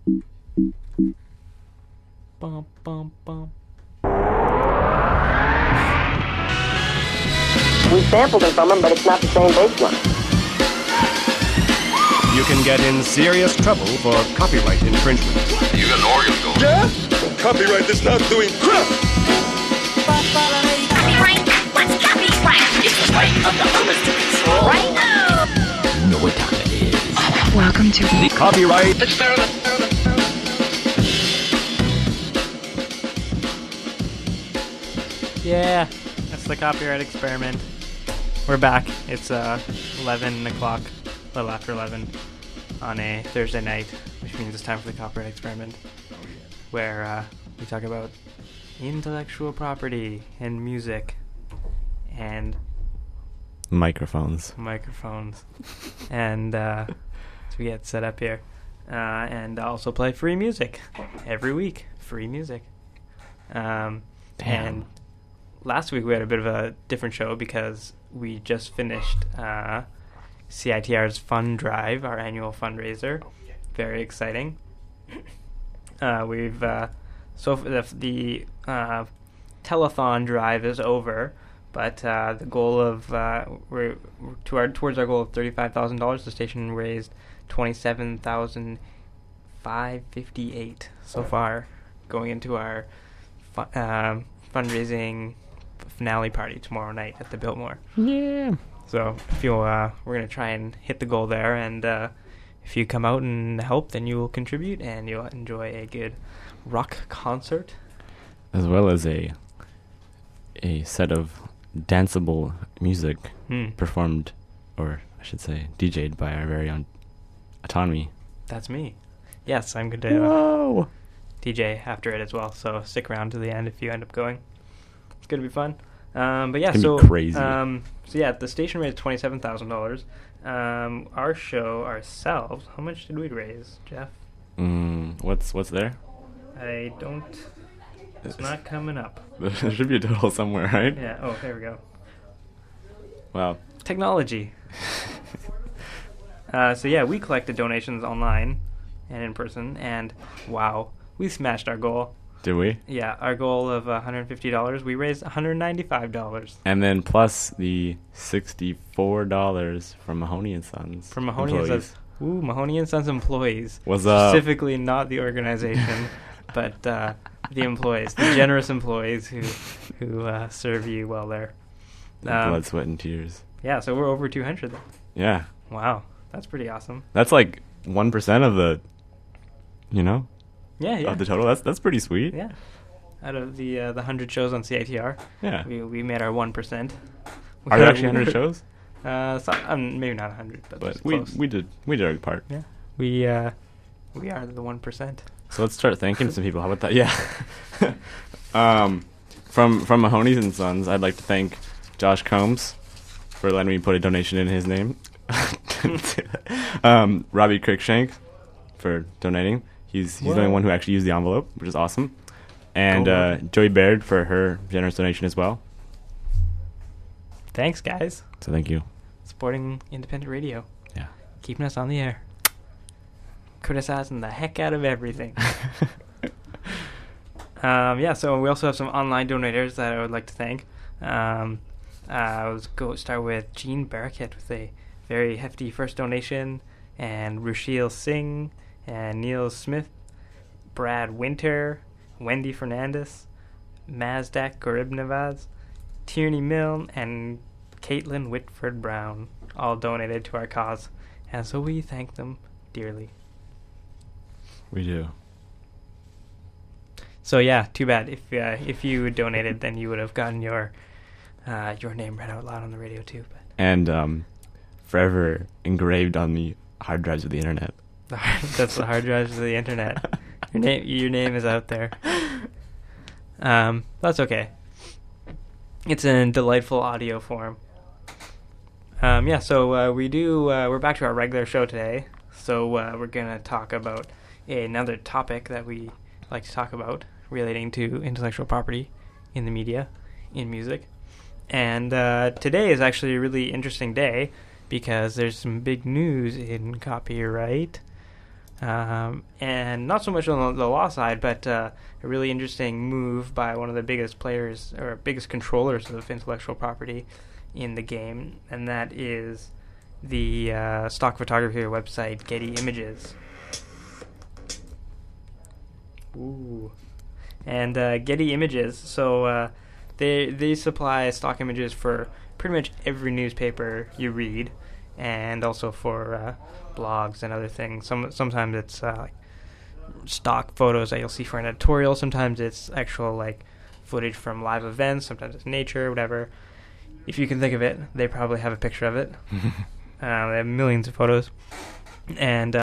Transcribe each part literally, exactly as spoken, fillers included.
Bum, bum, bum. We sampled it from him, but it's not the same bass line. You can get in serious trouble for copyright infringement. You got an organ going. Yeah? Copyright is not doing crap. Copyright? What's copyright? It's the right of the owners to control. Right now! You know what time it is. Welcome to The copyright Experiment. Yeah, that's the copyright experiment. We're back. It's uh, eleven o'clock, a little after eleven, on a Thursday night, which means it's time for the copyright experiment, where uh, we talk about intellectual property and music and Microphones. microphones. and uh, so we get set up here. Uh, and also play free music every week. Free music. Um, Damn. And last week we had a bit of a different show because we just finished uh, C I T R's Fund Drive, our annual fundraiser. Very exciting. Uh, we've uh, so f- the, the uh, telethon drive is over, but uh, the goal of uh, we're, we're to our towards our goal of thirty-five thousand dollars. The station raised twenty-seven thousand five fifty-eight so far, going into our fu- uh, fundraising finale party tomorrow night at the Biltmore. Yeah. So if you uh, we're gonna try and hit the goal there, and uh, if you come out and help, then you will contribute and you'll enjoy a good rock concert. As well as a a set of danceable music Hmm. performed, or I should say, D J'd by our very own Autonomy. That's me. Yes, I'm going to uh, Whoa! D J after it as well. So stick around to the end if you end up going. It's going to be fun. Um, but yeah, It's so gonna be crazy. Um, so yeah, the station raised twenty-seven thousand dollars. Um, our show ourselves, how much did we raise, Jeff? Mm, what's what's there? I don't. It's not coming up. There should be a total somewhere, right? Yeah. Oh, there we go. Wow. Technology. uh, so yeah, we collected donations online and in person, and wow, we smashed our goal. Did we? Yeah, our goal of one hundred fifty dollars, we raised one hundred ninety-five dollars. And then plus the sixty-four dollars from Mahoney and Sons. From Mahoney and employees. Sons. Ooh, Mahoney and Sons employees. What's up? Specifically not the organization, but uh, the employees, the generous employees who who uh, serve you well there. The Um, blood, sweat, and tears. Yeah, so we're over two hundred then. Yeah. Wow, that's pretty awesome. That's like one percent of the, you know, Yeah, yeah. of the total. That's that's pretty sweet. Yeah. Out of the uh, the one hundred shows on C I T R, Yeah. we we made our one percent. Are there actually one hundred shows? Uh, so, um, maybe not one hundred, but, But it's we close. we did we did our part. Yeah. We uh, we are the one percent. So let's start thanking some people. How about that? Yeah. um, from from Mahoney's and Sons, I'd like to thank Josh Combs for letting me put a donation in his name. um, Robbie Crickshank for donating. He's he's the only Whoa. one who actually used the envelope, which is awesome. And Go uh, on. Joey Baird for her generous donation as well. Thanks, guys. So thank you. Supporting independent radio. Yeah. Keeping us on the air. Criticizing the heck out of everything. um, yeah, so we also have some online donators that I would like to thank. Um, uh, I was go start with Jean Barraquette with a very hefty first donation, and Rushil Singh, and Neil Smith, Brad Winter, Wendy Fernandez, Mazdak Goribnevaz, Tierney Milne, and Caitlin Whitford Brown all donated to our cause, and so we thank them dearly. We do. So yeah, too bad if uh, if you donated, then you would have gotten your uh, your name read out loud on the radio too. But And um, forever engraved on the hard drives of the internet. that's the hard drives of the internet. Your name your name is out there. Um, that's okay. It's in delightful audio form. Um, yeah, so uh, we do. Uh, we're back to our regular show today. So uh, we're gonna talk about another topic that we like to talk about relating to intellectual property in the media, in music. And uh, today is actually a really interesting day because there's some big news in copyright. Um, and not so much on the, the law side, but uh, a really interesting move by one of the biggest players or biggest controllers of intellectual property in the game, and that is the uh, stock photography website Getty Images. Ooh. And uh, Getty Images, so uh, they they supply stock images for pretty much every newspaper you read, and also for uh, blogs and other things. Some sometimes it's uh, like stock photos that you'll see for an editorial. Sometimes it's actual like footage from live events. Sometimes it's nature, whatever. If you can think of it, they probably have a picture of it. uh, they have millions of photos, and uh,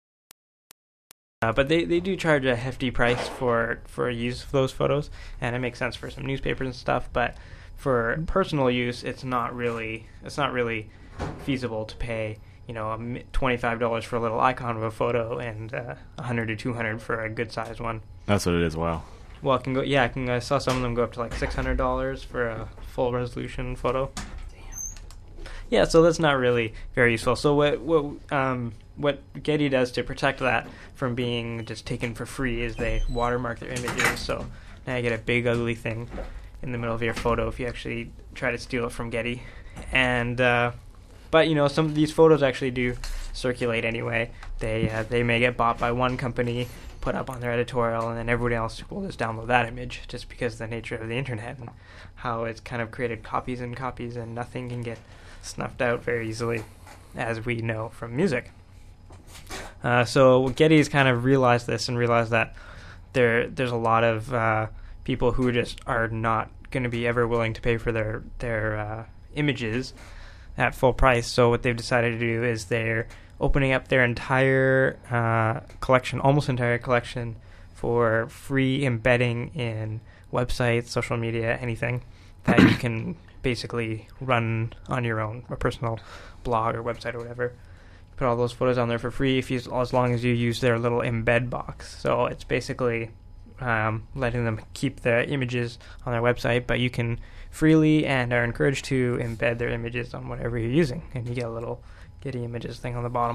uh, but they, they do charge a hefty price for for use of those photos, and it makes sense for some newspapers and stuff. But for personal use, it's not really it's not really feasible to pay, you know, twenty-five dollars for a little icon of a photo and uh, one hundred to two hundred for a good sized one. That's what it is. Wow. Well, it can go. Yeah, I can. I saw some of them go up to like six hundred dollars for a full resolution photo. Damn. Yeah, so that's not really very useful. So what what um what Getty does to protect that from being just taken for free is they watermark their images. So now you get a big ugly thing in the middle of your photo if you actually try to steal it from Getty. And uh, but you know, some of these photos actually do circulate anyway. They uh, they may get bought by one company, put up on their editorial, and then everybody else will just download that image just because of the nature of the internet and how it's kind of created copies and copies, and nothing can get snuffed out very easily, as we know from music. Uh, so Getty's kind of realized this and realized that there there's a lot of uh, people who just are not going to be ever willing to pay for their their uh, images at full price. So what they've decided to do is they're opening up their entire uh, collection, almost entire collection, for free embedding in websites, social media, anything that you can basically run on your own, a personal blog or website or whatever. Put all those photos on there for free if you, as long as you use their little embed box. So it's basically um, letting them keep the images on their website, but you can freely and are encouraged to embed their images on whatever you're using, and you get a little Getty Images thing on the bottom.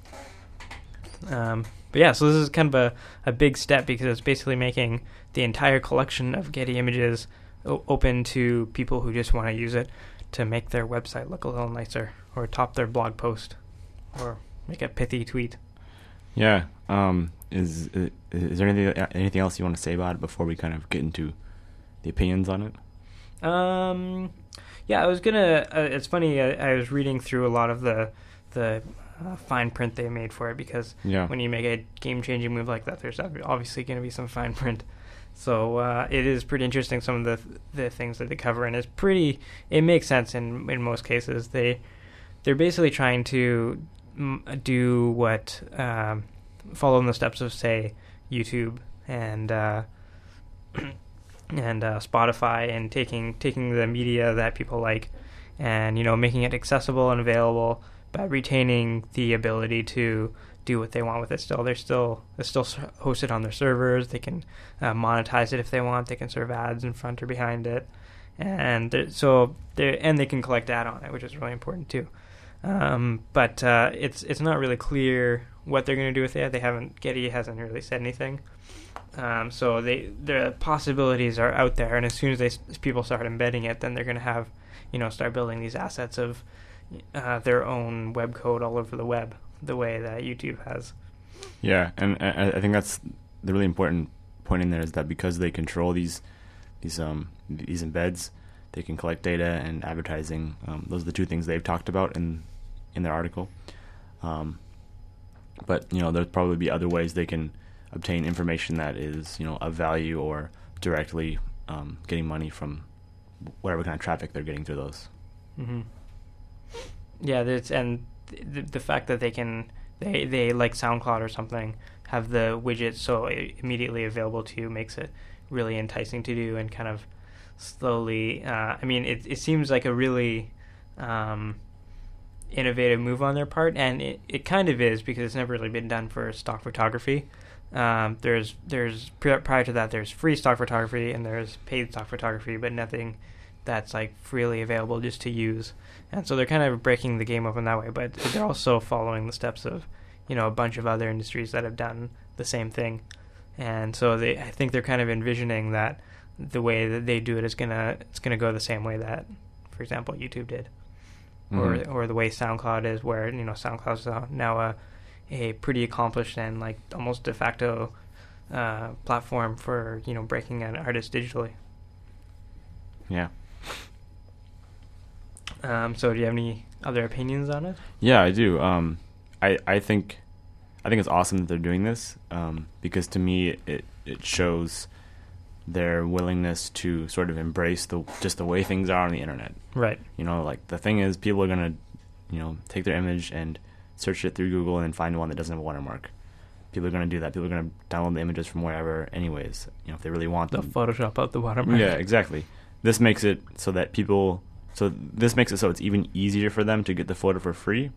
Um, but yeah, so this is kind of a, a big step because it's basically making the entire collection of Getty Images o- open to people who just want to use it to make their website look a little nicer, or top their blog post, or make a pithy tweet. Yeah. Um, is, is is there anything anything else you want to say about it before we kind of get into the opinions on it? Um, yeah, I was gonna. Uh, it's funny. I, I was reading through a lot of the the uh, fine print they made for it because yeah. when you make a game-changing move like that, there's obviously going to be some fine print. So uh, it is pretty interesting, some of the the things that they cover, and it's pretty. It makes sense in in most cases. They they're basically trying to m- do what um, follow in the steps of, say, YouTube and uh, and uh, Spotify, and taking taking the media that people like, and you know, making it accessible and available, but retaining the ability to do what they want with it. Still, they're still it's still hosted on their servers. They can uh, monetize it if they want. They can serve ads in front or behind it, and they're, so they and they can collect data on it, which is really important too. Um, but uh, it's it's not really clear what they're going to do with it. They haven't Getty hasn't really said anything. Um, so they the possibilities are out there, and as soon as they as people start embedding it, then they're going to have you know start building these assets of uh, their own web code all over the web, the way that YouTube has. Yeah, and I, I think that's the really important point in there is that because they control these these um these embeds, they can collect data and advertising. Um, those are the two things they've talked about in in their article. Um, but you know, there'll probably be other ways they can obtain information that is you know of value, or directly um, getting money from whatever kind of traffic they're getting through those. Mm-hmm. Yeah, that's and the, the fact that they can they they like SoundCloud or something have the widget so immediately available to you makes it really enticing to do, and kind of slowly. Uh, I mean, it it seems like a really um, innovative move on their part, and it, it kind of is because it's never really been done for stock photography. Um, there's there's prior to that there's free stock photography and there's paid stock photography, but nothing that's like freely available just to use. And so they're kind of breaking the game open that way, but they're also following the steps of you know, a bunch of other industries that have done the same thing. And so they, I think they're kind of envisioning that the way that they do it is gonna it's gonna go the same way that, for example, YouTube did, mm-hmm. or or the way SoundCloud is, where you know SoundCloud is now a a pretty accomplished and like almost de facto uh, platform for you know breaking an artist digitally. Yeah. Um. So, do you have any other opinions on it? Yeah, I do. Um, I I think. I think it's awesome that they're doing this um, because to me it, it shows their willingness to sort of embrace the just the way things are on the internet. Right. You know, like the thing is, people are gonna, you know, take their image and search it through Google and find one that doesn't have a watermark. People are gonna do that. People are gonna download the images from wherever, anyways. You know, if they really want They'll them. Photoshop out the watermark. Yeah, exactly. This makes it so that people. So this makes it so it's even easier for them to get the photo for free,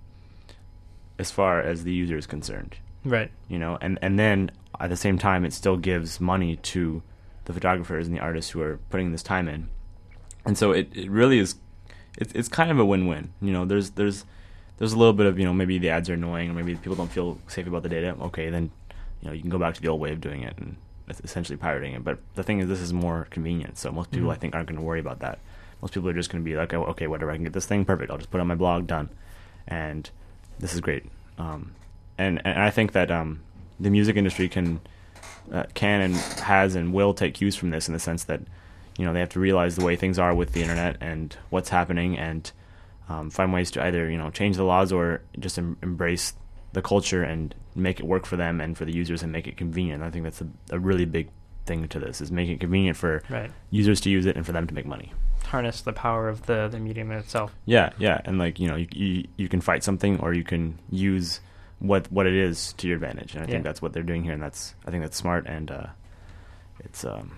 as far as the user is concerned. Right. You know, and, and then at the same time, it still gives money to the photographers and the artists who are putting this time in. And so it, it really is, it's it's kind of a win-win. You know, there's there's there's a little bit of, you know, maybe the ads are annoying or maybe people don't feel safe about the data. Okay, then, you know, you can go back to the old way of doing it and that's essentially pirating it. But the thing is, this is more convenient. So most people, mm-hmm. I think, aren't going to worry about that. Most people are just going to be like, oh, okay, whatever, I can get this thing, perfect. I'll just put it on my blog, done. And this is great. Um, and, and I think that um, the music industry can uh, can and has and will take cues from this in the sense that, you know, they have to realize the way things are with the internet and what's happening and um, find ways to either, you know, change the laws or just em- embrace the culture and make it work for them and for the users and make it convenient. I think that's a, a really big thing to this, is making it convenient for right. users to use it and for them to make money. Harness the power of the, the medium in itself. Yeah, yeah, and like, you know, you, you you can fight something or you can use what what it is to your advantage, and I yeah. think that's what they're doing here, and that's I think that's smart, and uh, it's um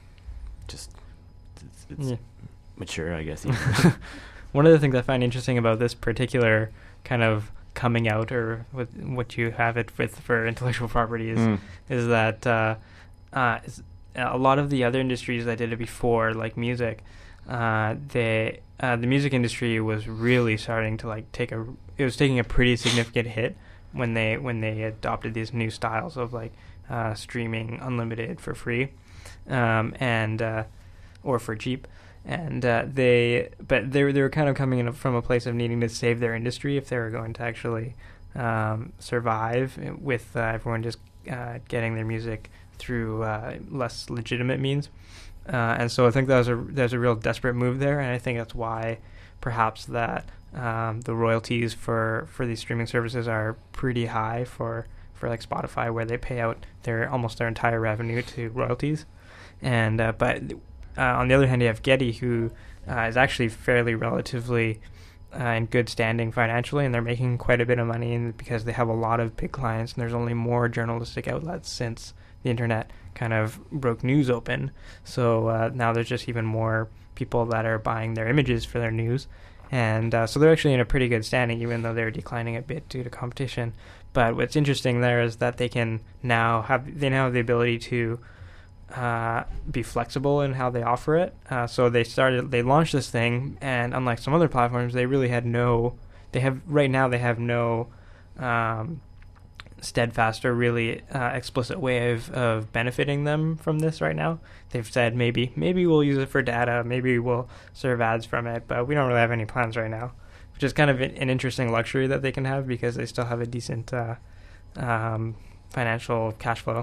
just it's, it's yeah. mature, I guess. One of the things I find interesting about this particular kind of coming out, or with what you have it with for intellectual property, is mm. is that uh, uh, is a lot of the other industries that did it before, like music. Uh, they, uh, the music industry was really starting to like take a. It was taking a pretty significant hit when they when they adopted these new styles of like uh, streaming unlimited for free, um, and uh, or for cheap, and uh, they. But they they were kind of coming in from a place of needing to save their industry if they were going to actually um, survive with uh, everyone just uh, getting their music through uh, less legitimate means. Uh, and so I think that was a there's a real desperate move there, and I think that's why perhaps that um, the royalties for, for these streaming services are pretty high for, for like Spotify, where they pay out their almost their entire revenue to royalties. And uh, but uh, on the other hand, you have Getty, who uh, is actually fairly relatively uh, in good standing financially, and they're making quite a bit of money in, because they have a lot of big clients, and there's only more journalistic outlets since the internet kind of broke news open. So uh, now there's just even more people that are buying their images for their news. And uh, so they're actually in a pretty good standing, even though they're declining a bit due to competition. But what's interesting there is that they can now have, they now have the ability to uh, be flexible in how they offer it. Uh, so they started, they launched this thing, and unlike some other platforms, they really had no, they have, right now they have no, um, steadfast or really uh, explicit way of, of benefiting them from this right now. They've said maybe maybe we'll use it for data, maybe we'll serve ads from it, but we don't really have any plans right now, which is kind of an, an interesting luxury that they can have because they still have a decent uh, um, financial cash flow.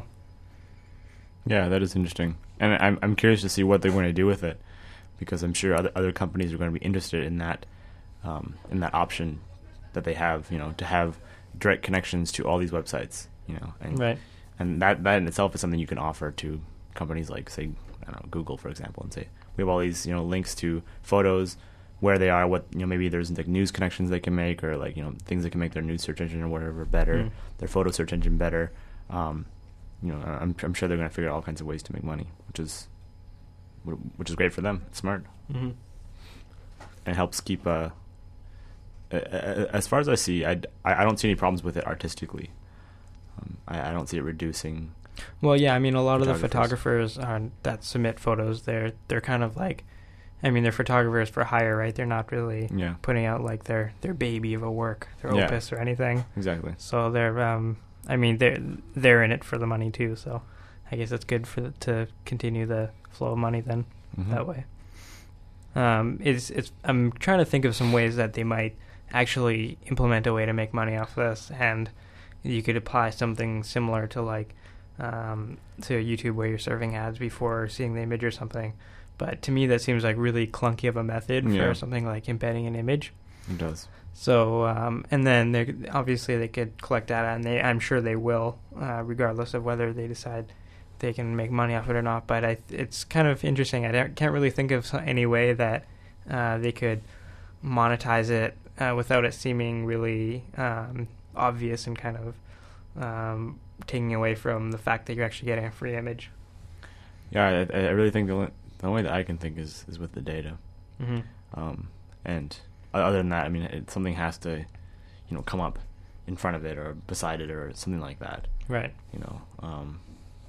Yeah, that is interesting, and I'm I'm curious to see what they're going to do with it, because I'm sure other other companies are going to be interested in that um, in that option that they have, you know, to have direct connections to all these websites, you know, and right. and that that in itself is something you can offer to companies like, say, I don't know, Google, for example, and say we have all these, you know, links to photos, where they are, what, you know, maybe there's like news connections they can make, or like, you know, things that can make their news search engine or whatever better, mm. their photo search engine better. Um, you know, I'm I'm sure they're going to figure out all kinds of ways to make money, which is which is great for them. It's smart, mm-hmm. and it helps keep uh. As far as I see, I, I don't see any problems with it artistically. Um, I, I don't see it reducing. Well, yeah, I mean, a lot of the photographers are, that submit photos, they're they're kind of like I mean, they're photographers for hire, right? They're not really Yeah. putting out like their, their baby of a work, their Yeah. opus or anything. Exactly. So they're, um, I mean, they're they're in it for the money too. So I guess it's good for the, to continue the flow of money then Mhm. that way. Um, it's it's. I'm trying to think of some ways that they might actually implement a way to make money off this, and you could apply something similar to like um, to YouTube where you're serving ads before seeing the image or something. But to me, that seems like really clunky of a method Yeah. for something like embedding an image. It does. So, um, and then they obviously they could collect data, and they I'm sure they will, uh, regardless of whether they decide they can make money off it or not. But I, it's kind of interesting. I don't- can't really think of so- any way that uh, they could monetize it uh, without it seeming really um, obvious and kind of um, taking away from the fact that you're actually getting a free image. Yeah, I, I really think the only, the only way that I can think is, is with the data. Mm-hmm. Um, and other than that, I mean, it, something has to, you know, come up in front of it or beside it or something like that. Right. You know, um,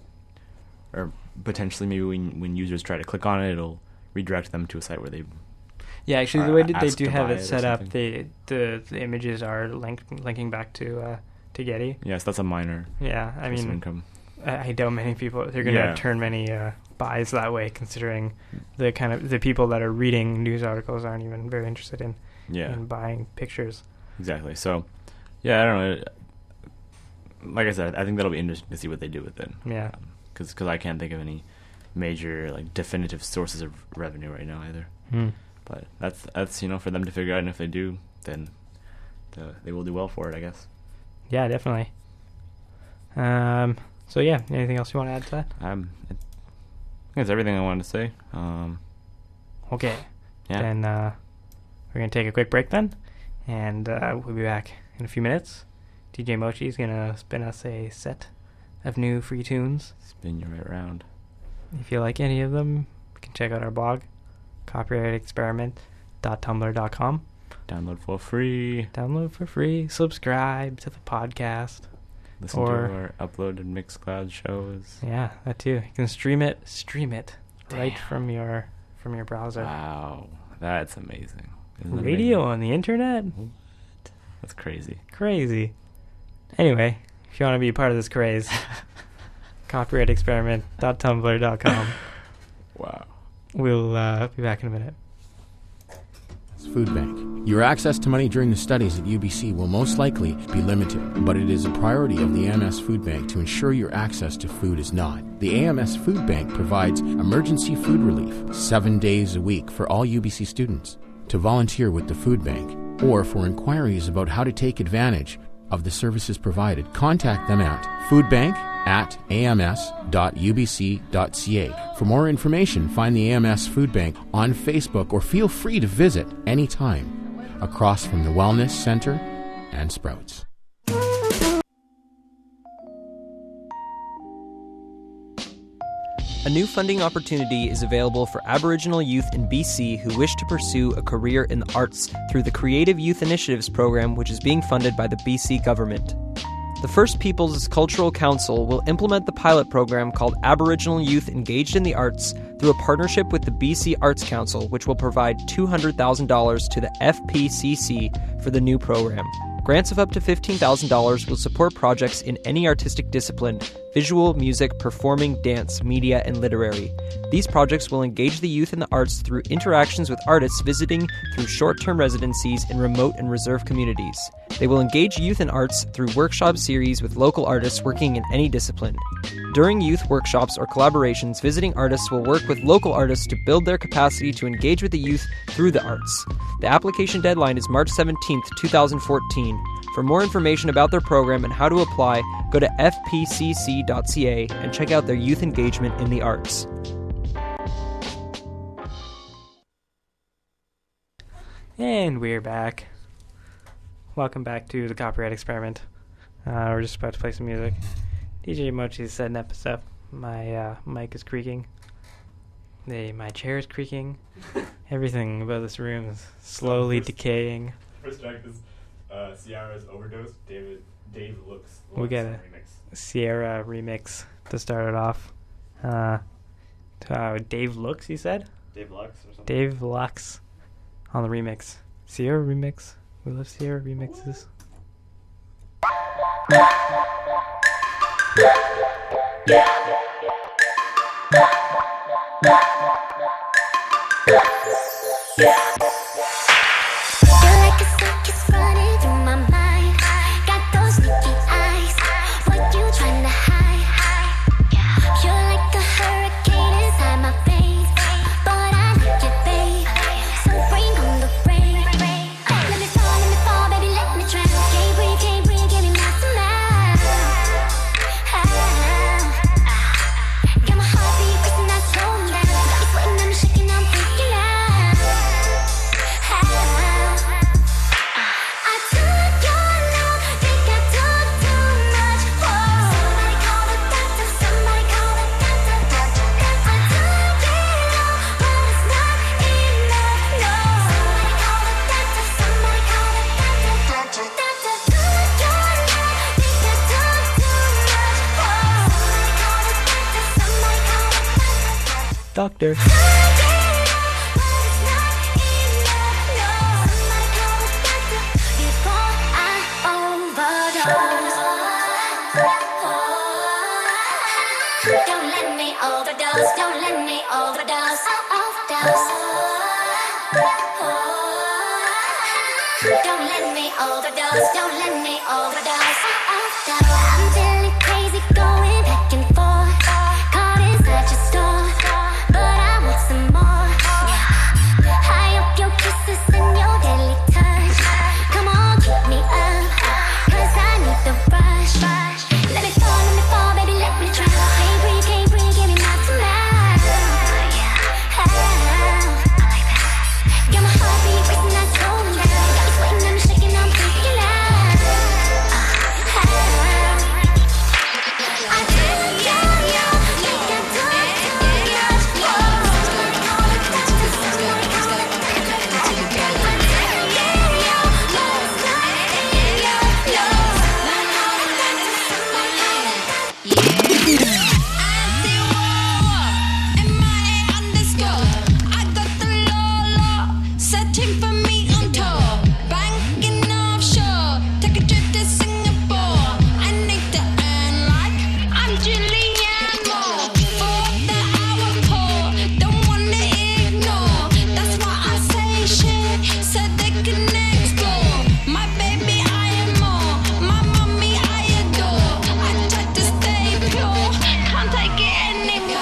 or potentially maybe when when users try to click on it, it'll redirect them to a site where they. Yeah, actually, the Or way that they ask do to have buy it it or set up, something. they the the images are link, linking back to uh, to Getty. Yes, that's a minor Yeah, I source of mean, income. I, I doubt many people they're going to Yeah. turn many uh, buys that way, considering the kind of the people that are reading news articles aren't even very interested in Yeah, in buying pictures. exactly. So, yeah, I don't know. Like I said, I think that'll be interesting to see what they do with it. Yeah. Because I can't think of any major like definitive sources of revenue right now either. Hmm. But that's that's you know for them to figure out, and if they do, then the, they will do well for it, I guess. Yeah, definitely. Um. So yeah, anything else you want to add to that? Um, I think that's everything I wanted to say. Um, Okay. yeah. Then uh, we're gonna take a quick break then, and uh, we'll be back in a few minutes. D J Mochi is gonna spin us a set of new free tunes. Spin you right around. If you like any of them, you can check out our blog, copyright experiment dot tumblr dot com. Download for free. Download for free. Subscribe to the podcast. Listen Or- to our uploaded Mixcloud shows. Yeah, that too. You can stream it. Stream it right Damn. from your from your browser. Wow, that's amazing. Isn't it Radio amazing? on the internet. That's crazy. Crazy. Anyway, if you want to be a part of this craze, copyright experiment dot tumblr dot com. Wow. We'll uh, be back in a minute. Food Bank. Your access to money during the studies at U B C will most likely be limited, but it is a priority of the A M S Food Bank to ensure your access to food is not. The A M S Food Bank provides emergency food relief seven days a week for all U B C students. To volunteer with the Food Bank or for inquiries about how to take advantage of the services provided, contact them at foodbank at a m s dot u b c dot c a. For more information, find the A M S Food Bank on Facebook or feel free to visit anytime across from the Wellness Center and Sprouts. A new funding opportunity is available for Aboriginal youth in B C who wish to pursue a career in the arts through the Creative Youth Initiatives program, which is being funded by the B C government. The First Peoples Cultural Council will implement the pilot program called Aboriginal Youth Engaged in the Arts through a partnership with the B C Arts Council, which will provide two hundred thousand dollars to the F P C C for the new program. Grants of up to fifteen thousand dollars will support projects in any artistic discipline: visual, music, performing, dance, media, and literary. These projects will engage the youth in the arts through interactions with artists visiting through short-term residencies in remote and reserved communities. They will engage youth in arts through workshop series with local artists working in any discipline. During youth workshops or collaborations, visiting artists will work with local artists to build their capacity to engage with the youth through the arts. The application deadline is March seventeenth, twenty fourteen. For more information about their program and how to apply, go to f p c c dot c a and check out their youth engagement in the arts. And we're back. Welcome back to the Copyright Experiment. Uh, we're just about to play some music. D J Mochi is setting up stuff. My uh, mic is creaking. The, my chair is creaking. Everything about this room is slowly first- decaying. First track is uh, Ciara's Overdose. David Dave Looks. We got a Sierra remix to start it off. Uh, uh, Dave Looks, you said? Dave Lux or something. Dave Lux on the remix. Sierra remix. We love Sierra remixes. Doctor. Don't let me overdose, don't let me overdose, overdose. Don't let me overdose, don't let me overdose, overdose. I'm feeling crazy, going back and forth, caught inside your store, but I want some more. High up your kisses and your deadly touch. Come on, keep me up, 'cause I need the rush. Let me fall, let me fall, baby, let me try. Can't breathe, can't breathe, give me my tonight. Got my heartbeat racing, that's going down. Got me sweating, I'm shaking, I'm freaking out. I think you, you, think I do too Searching for me on tour, banking offshore, take a trip to Singapore. I need to earn like I'm Julianne Moore. For the hour poor, don't wanna ignore. That's why I say shit, so they can explore. My baby I am more, my mommy I adore. I try to stay pure, can't take it anymore.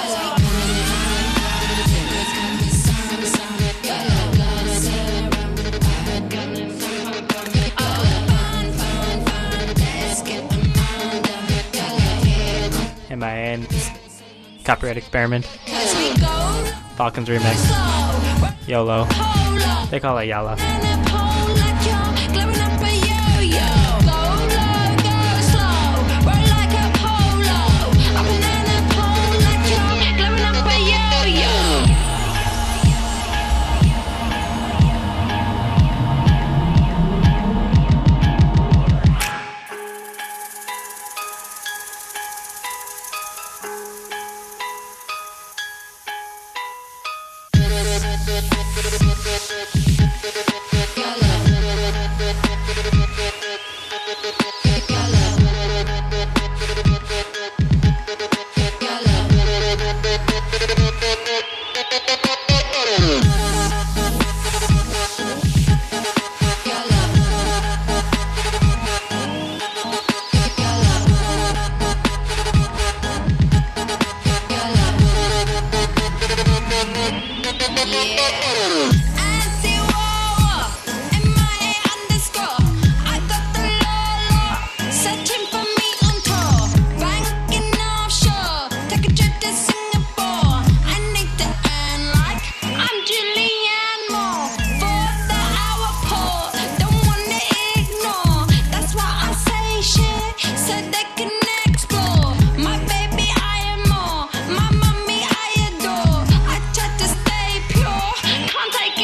M I A N. Copyright Experiment. Cause we go Falcons remix. slow, YOLO. polo. They call it Yalla. Can't take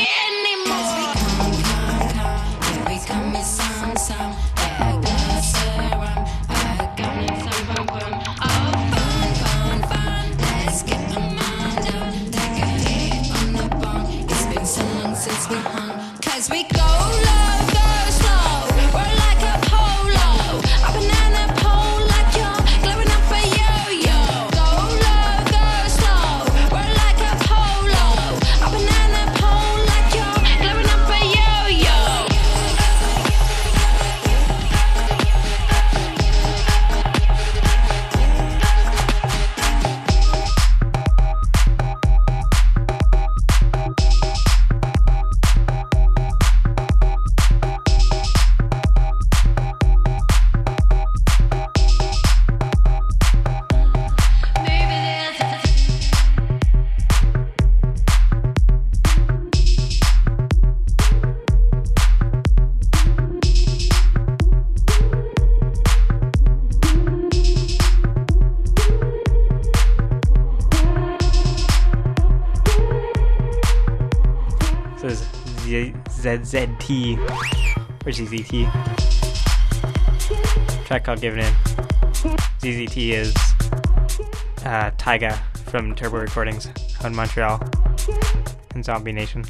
Z Z T or Z Z T. Track called Give It In. Z Z T is uh, Taiga from Turbo Recordings out in Montreal and Zombie Nation.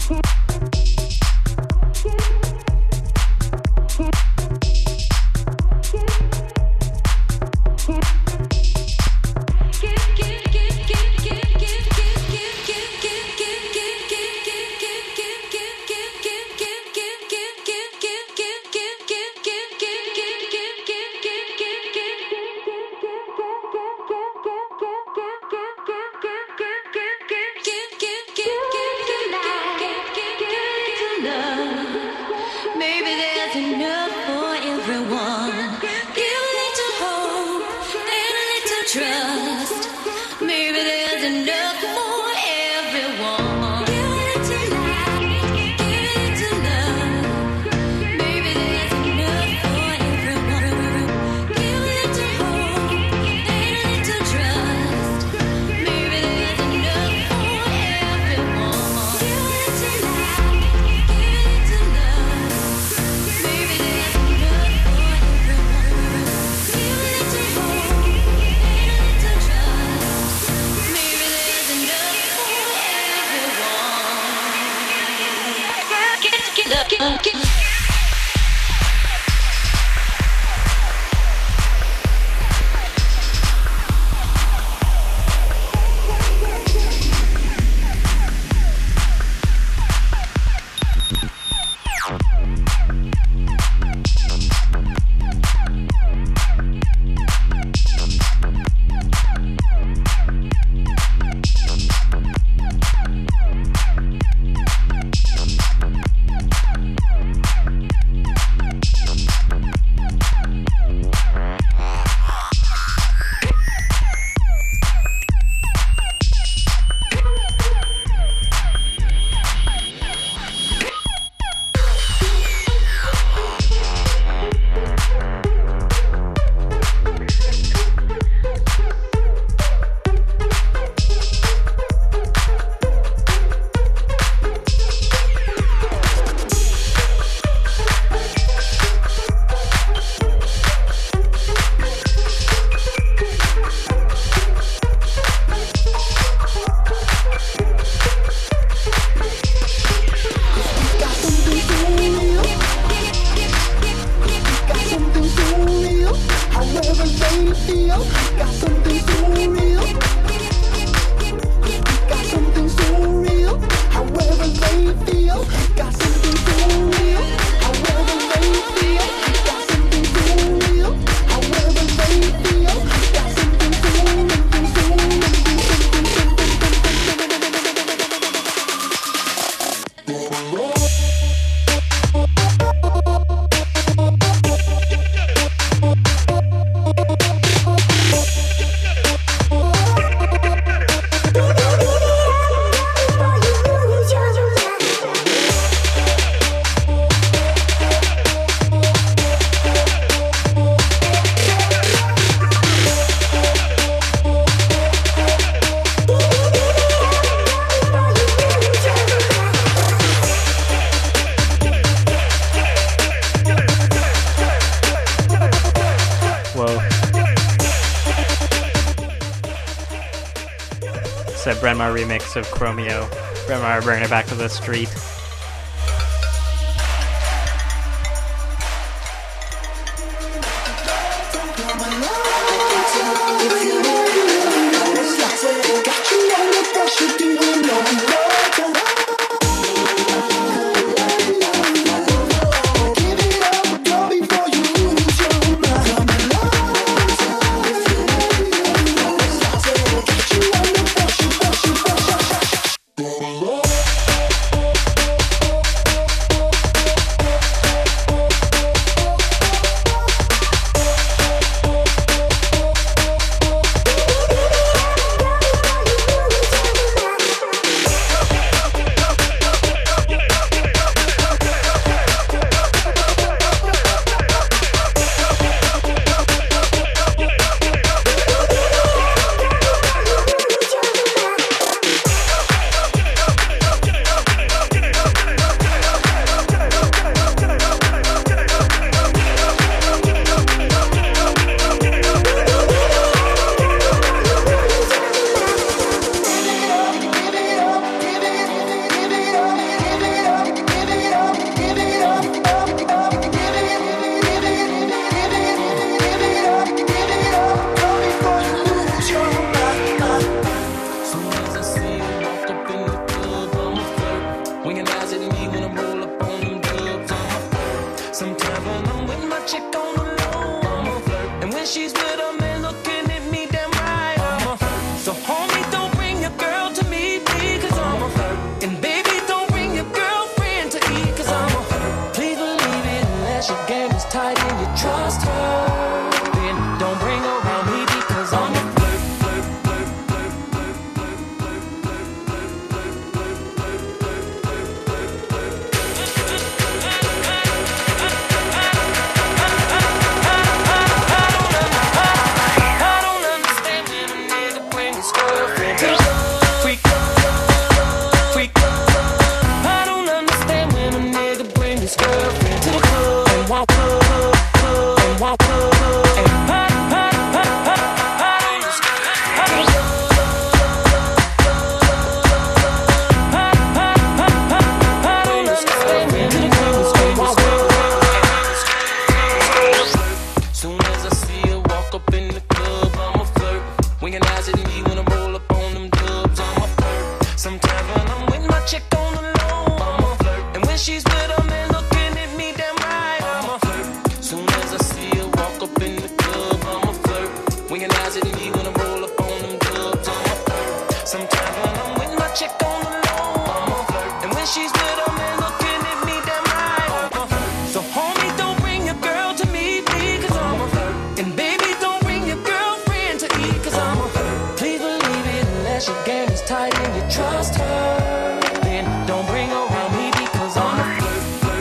Maybe there's enough for everyone. Give a little hope and a little trust. Maybe there's enough for everyone. Give a little light, give a little love. Maybe there's enough for everyone. Give a little hope and a little trust. Maybe there's enough for everyone. Give a little light, give a little love. Maybe there's enough for everyone. Give a little hope and a little trust. Maybe there's enough for everyone. Get, get, get, get, get. It's a Bryn Mawr remix of Chromeo. Bryn Mawr bringing it back to the street. We'll be right back. eyes at me when I roll up on them dubs. I'm a flirt. Sometimes when I'm with my chick on the low, I'm a flirt. And when she's with a man looking at me damn right, I'm a flirt. Soon as I see her walk up in the club, I'm a flirt. When your eyes at me when I roll up on them dubs, I'm a flirt. Sometimes when I'm with my chick on the low, I'm a flirt. And when she's with a man looking at me damn right, I'm a flirt. So homie, don't bring your girl to me, please, cause I'm a flirt. And baby, don't bring your girlfriend to eat, cause I'm a flirt. Please believe it, unless your game is tight and you trust her, then don't bring her around me because I'm a flirt.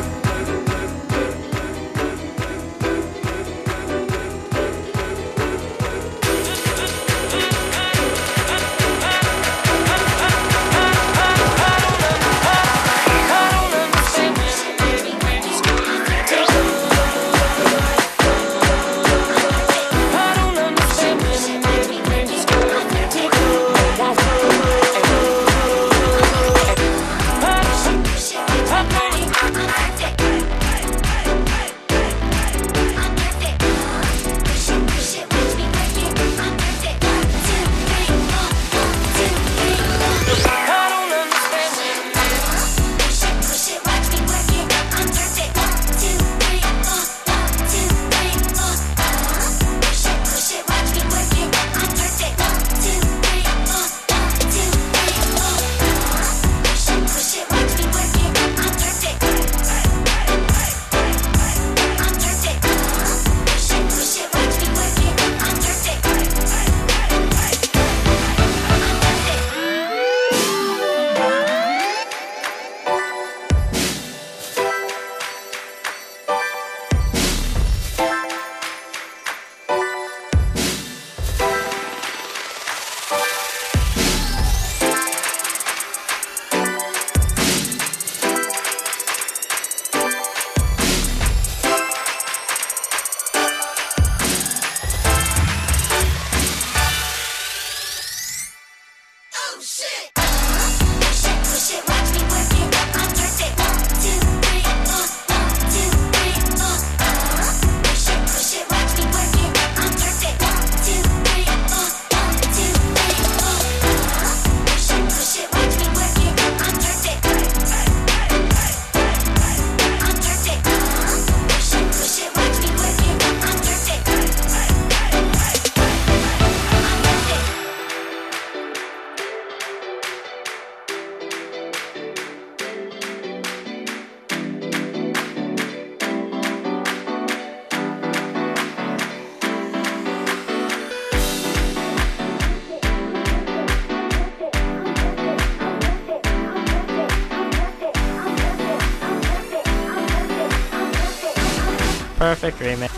Perfect remix.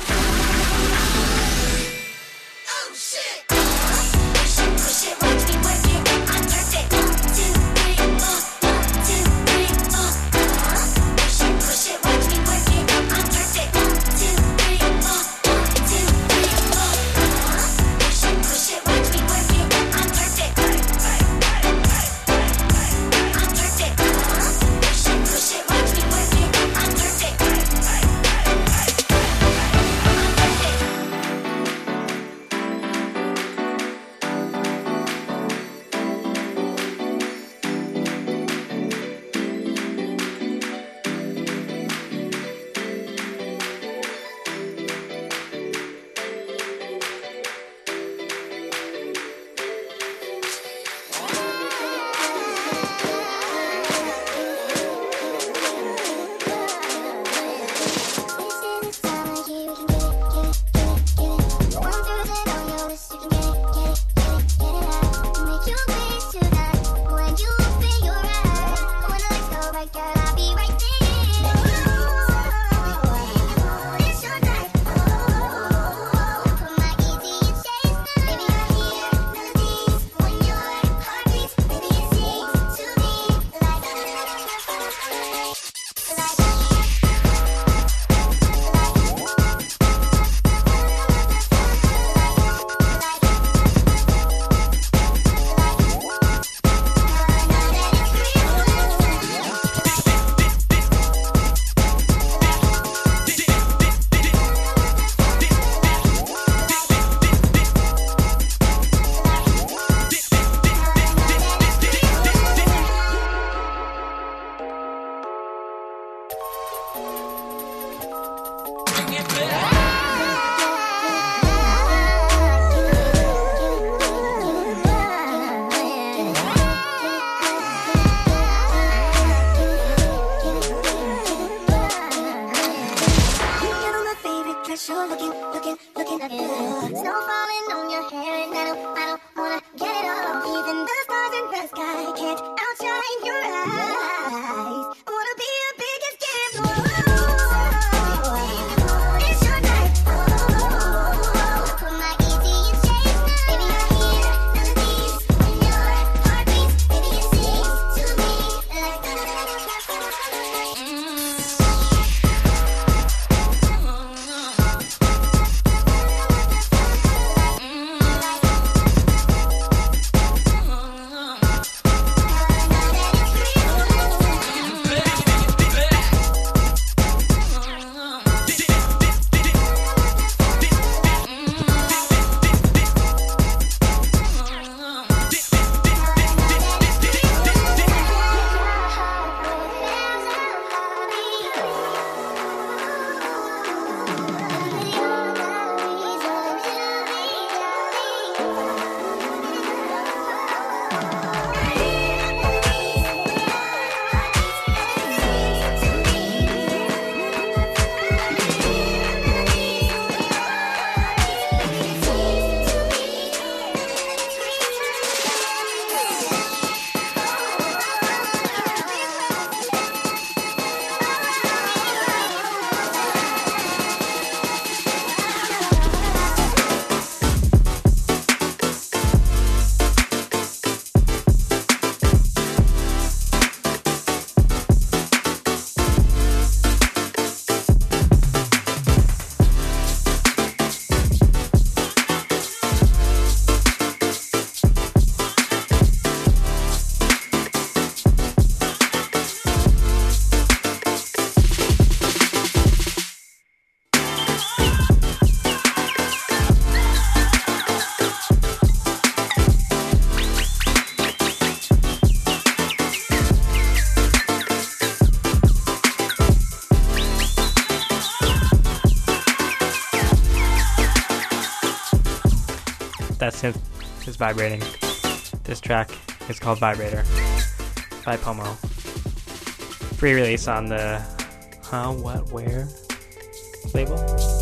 synth is vibrating. This track is called Vibrator by Pomo. Free release on the Huh, What, Where label.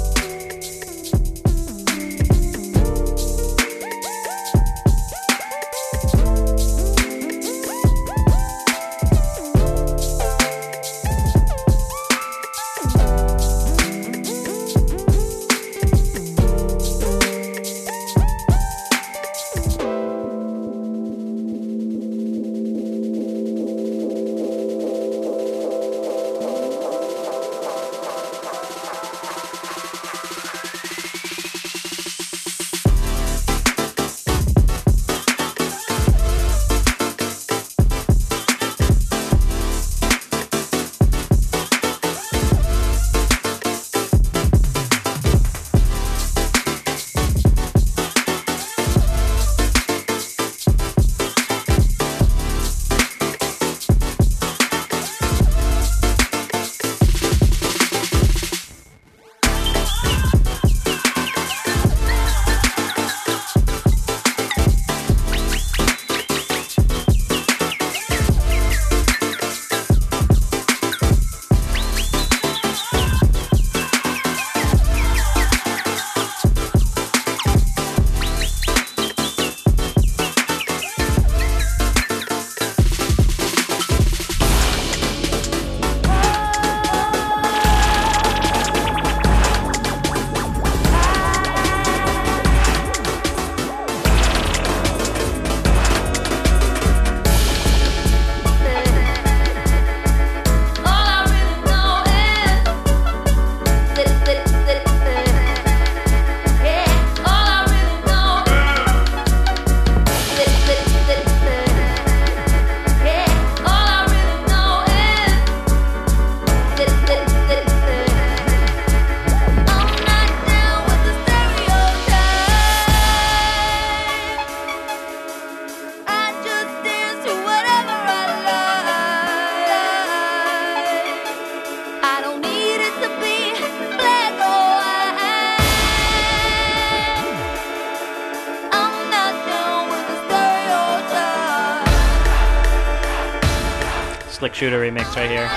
Slick Shooter remix right here.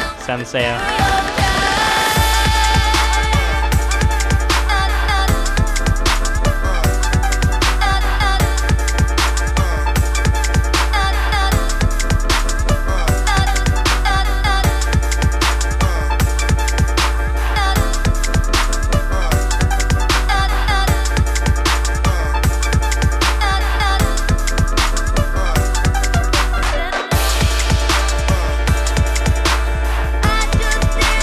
Senseiya. I just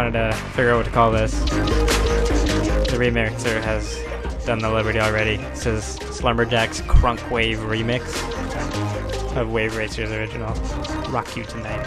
trying to figure out what to call this. The remixer has done the liberty already. It says Slumberjack's Crunk Wave remix of Wave Racer's original Rock You Tonight.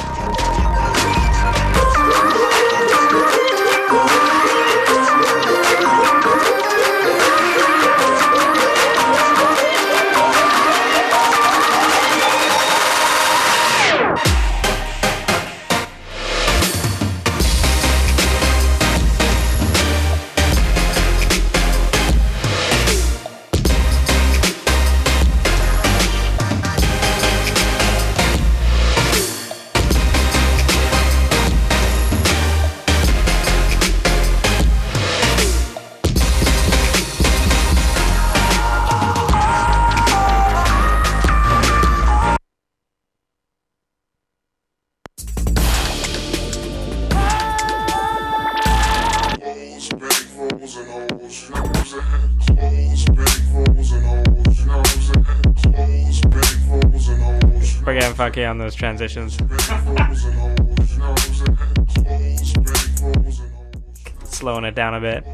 We're getting funky on those transitions. Slowing it down a bit.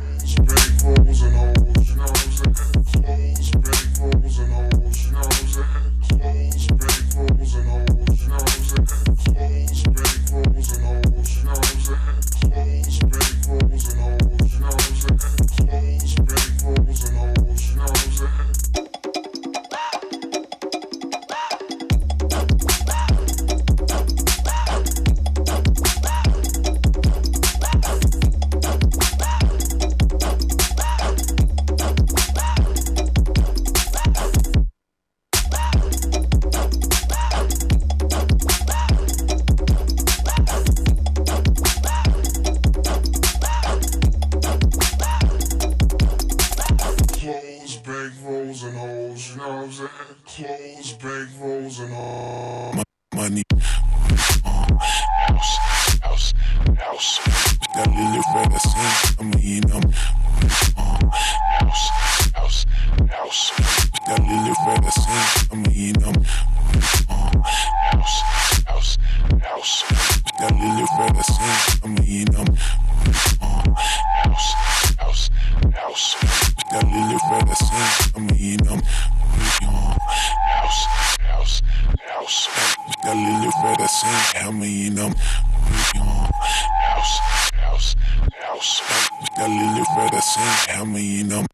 Money, house, house, house. That little red I sing, I mean, um, house, house, house. That little red I sing, I mean, um, house, house, house. That little red I sing, I mean, um, house, house, house. That little red I sing, I mean, um, house, house, house. That little red I sing, I mean, um, house, house, house. That little red I sing, I mean, um.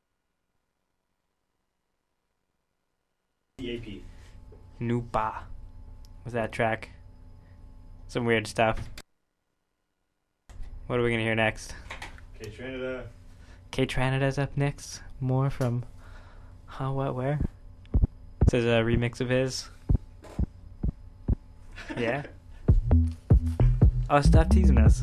E A P. Noopa was that track. Some weird stuff. What are we gonna hear next? K-Tranada. K-Tranada's up next. More from Huh, What, Where? This is a remix of his. Yeah? Oh, stop teasing us.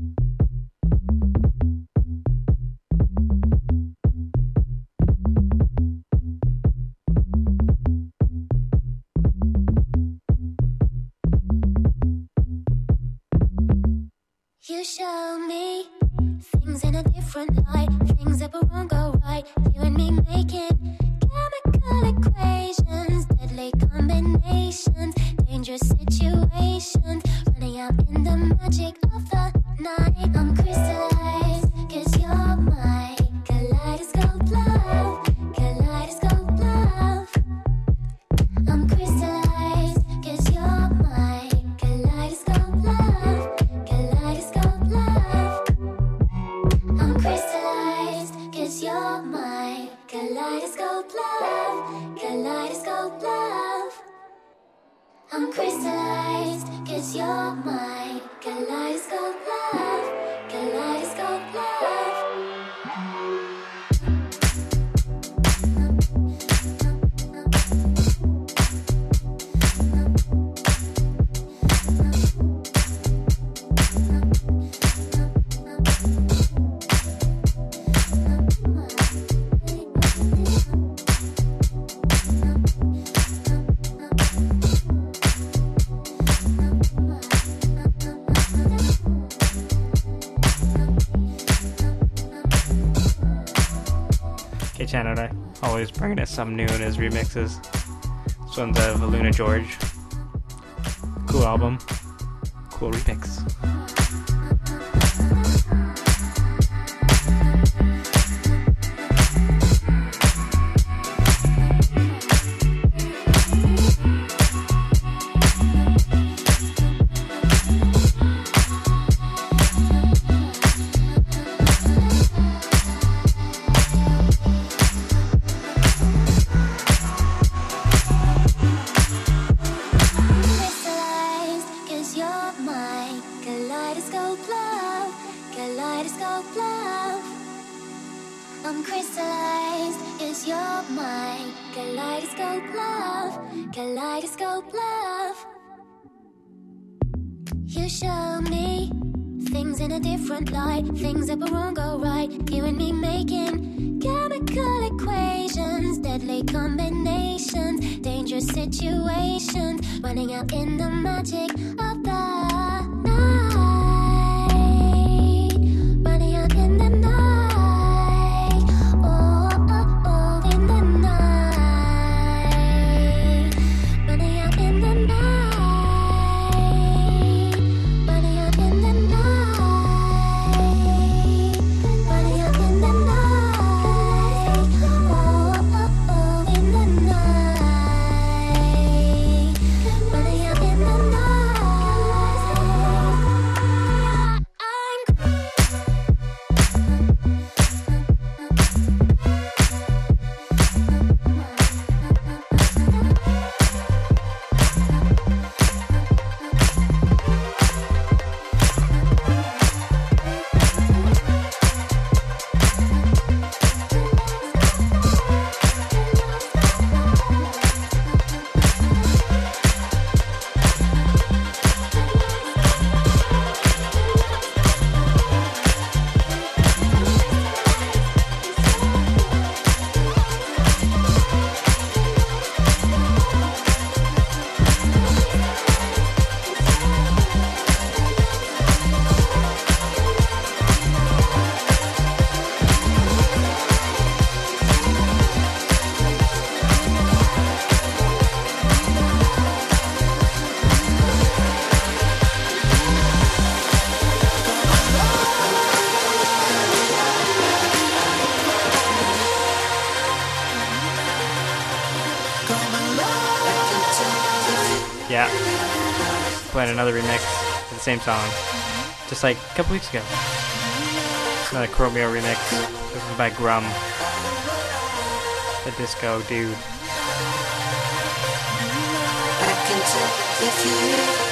You show me things in a different light, things that won't go right. You and me making chemical equations, deadly combinations, dangerous situations, running out in the magic of the night. I'm crystallized, cause you're my kaleidoscope love, kaleidoscope love. I'm crystallized, cause you're my kaleidoscope love, kaleidoscope love. I'm crystallized, cause you're my kaleidoscope love, kaleidoscope love. I'm crystallized, cause you're my kaleidoscope love, kaleidoscope love. K-Tranada always bringing us something new in his remixes. This one's of Luna George. Cool album. Cool remix. uncrystallized is your mind. Kaleidoscope love, kaleidoscope love. You show me things in a different light, things that were wrong go right. You and me making chemical equations, deadly combinations, dangerous situations, running out in the magic of the night, running out in the night, oh, oh, oh, in the night, running out in the night. Yeah. Playing another remix of the same song. Just like a couple weeks ago. Another Chromeo remix. This is by Grum. The disco dude. I can tell if you